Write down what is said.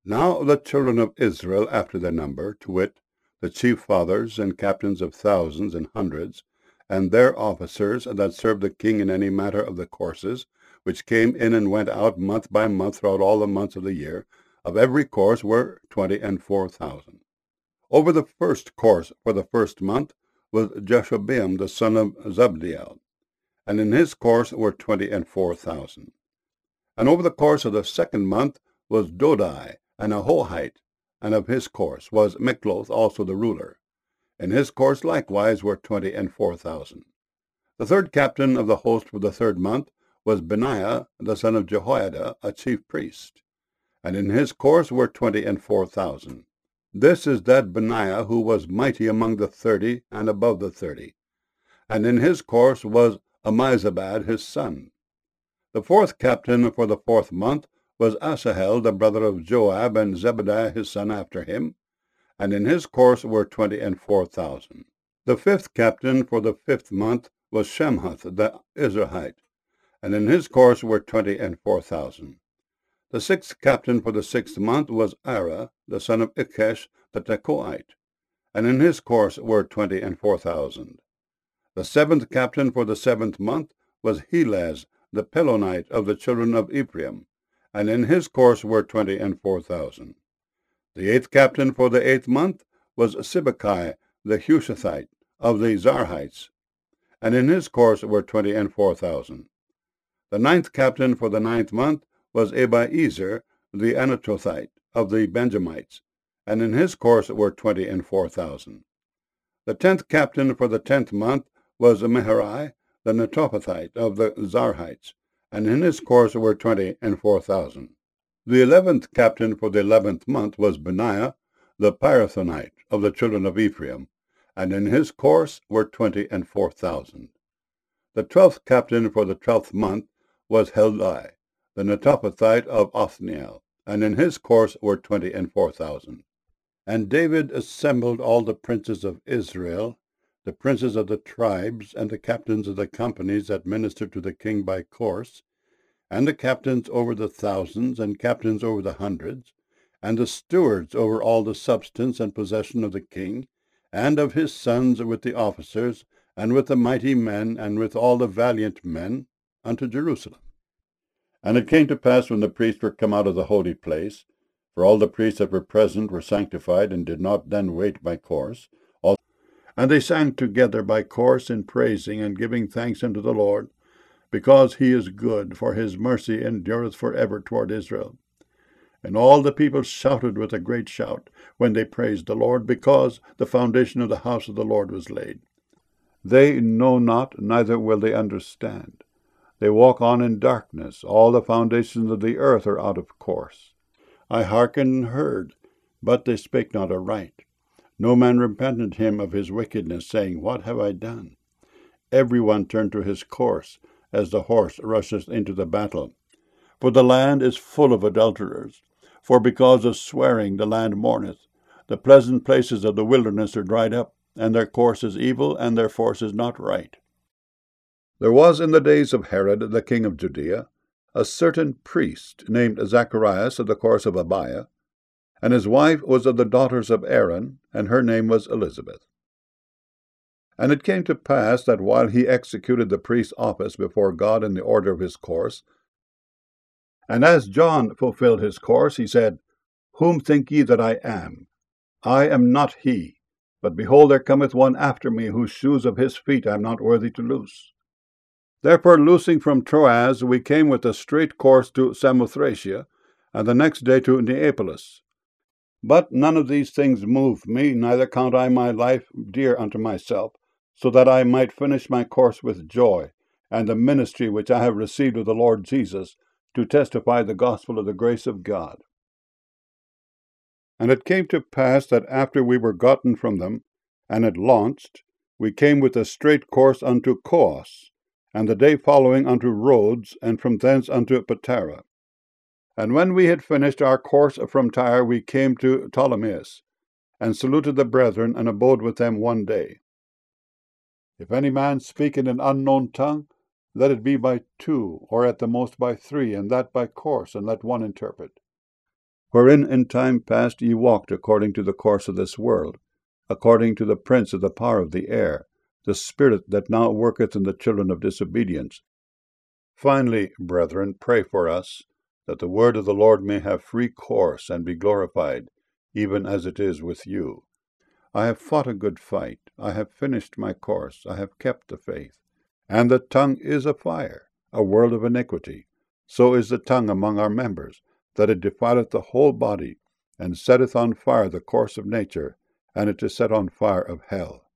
Now the children of Israel after their number, to wit, the chief fathers and captains of thousands and hundreds, and their officers that served the king in any matter of the courses, which came in and went out month by month throughout all the months of the year, of every course were 24,000. Over the first course for the first month was Jeshobeam the son of Zabdiel, and in his course were 24,000. And over the course of the second month was Dodai, an Ahohite, and of his course was Mikloth also the ruler. In his course likewise were 24,000. The third captain of the host for the third month was Benaiah the son of Jehoiada, a chief priest, and in his course were 24,000. This is that Benaiah who was mighty among the 30 and above the 30, and in his course was Ammizabad his son. The fourth captain for the fourth month was Asahel the brother of Joab, and Zebadiah his son after him, and in his course were 24,000. The fifth captain for the fifth month was Shemhuth the Izrahite, and in his course were 24,000. The sixth captain for the sixth month was Ira the son of Ikesh the Tekoite, and in his course were 24,000. The seventh captain for the seventh month was Helez the Pelonite of the children of Ephraim, and in his course were 24,000. The eighth captain for the eighth month was Sibbecai the Hushathite of the Zarhites, and in his course were 24,000. The ninth captain for the ninth month was Abiezer the Anatothite of the Benjamites, and in his course were 24,000. The 10th captain for the 10th month was Meharai the Netophathite of the Zarhites, and in his course were 24,000. The 11th captain for the 11th month was Benaiah the Pirathonite of the children of Ephraim, and in his course were 24,000. The 12th captain for the 12th month was Heldai the Netophathite of Othniel, and in his course were 24,000. And David assembled all the princes of Israel, the princes of the tribes, and the captains of the companies that ministered to the king by course, and the captains over the thousands, and captains over the hundreds, and the stewards over all the substance and possession of the king, and of his sons with the officers, and with the mighty men, and with all the valiant men, unto Jerusalem. And it came to pass, when the priests were come out of the holy place, for all the priests that were present were sanctified, and did not then wait by course, and they sang together by course in praising and giving thanks unto the Lord, because he is good, for his mercy endureth for ever toward Israel. And all the people shouted with a great shout, when they praised the Lord, because the foundation of the house of the Lord was laid. They know not, neither will they understand. They walk on in darkness. All the foundations of the earth are out of course. I hearkened and heard, but they spake not aright. No man repented him of his wickedness, saying, What have I done? Every one turned to his course, as the horse rusheth into the battle. For the land is full of adulterers. For because of swearing the land mourneth. The pleasant places of the wilderness are dried up, and their course is evil, and their force is not right. There was in the days of Herod the king of Judea a certain priest named Zacharias of the course of Abiah, and his wife was of the daughters of Aaron, and her name was Elizabeth. And it came to pass that while he executed the priest's office before God in the order of his course, and as John fulfilled his course, he said, Whom think ye that I am? I am not he, but behold, there cometh one after me, whose shoes of his feet I am not worthy to loose. Therefore, loosing from Troas, we came with a straight course to Samothracia, and the next day to Neapolis. But none of these things moved me, neither count I my life dear unto myself, so that I might finish my course with joy, and the ministry which I have received of the Lord Jesus, to testify the gospel of the grace of God. And it came to pass that after we were gotten from them, and had launched, we came with a straight course unto Coos, and the day following unto Rhodes, and from thence unto Patara. And when we had finished our course from Tyre, we came to Ptolemais, and saluted the brethren, and abode with them one day. If any man speak in an unknown tongue, let it be by two, or at the most by three, and that by course, and let one interpret. wherein in time past ye walked according to the course of this world, according to the prince of the power of the air, the spirit that now worketh in the children of disobedience. Finally, brethren, pray for us, that the word of the Lord may have free course and be glorified, even as it is with you. I have fought a good fight, I have finished my course, I have kept the faith. And the tongue is a fire, a world of iniquity. So is the tongue among our members, that it defileth the whole body, and setteth on fire the course of nature, and it is set on fire of hell.